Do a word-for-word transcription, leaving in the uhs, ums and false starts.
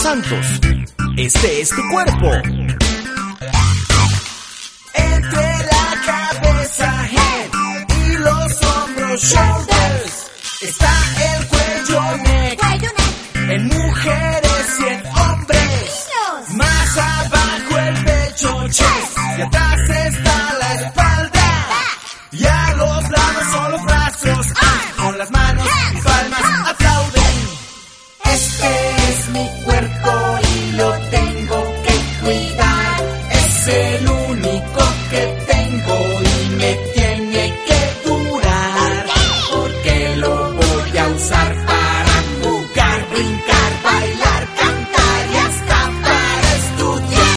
Santos. Este es tu cuerpo. Entre la cabeza, head, y los hombros, shoulders, está el cuello, neck, Cuello, neck. en mujeres y en hombres. Niños. Más abajo el pecho, chest, y atrás está la espalda. Y a los lados son los brazos, ah, con las manos y palmas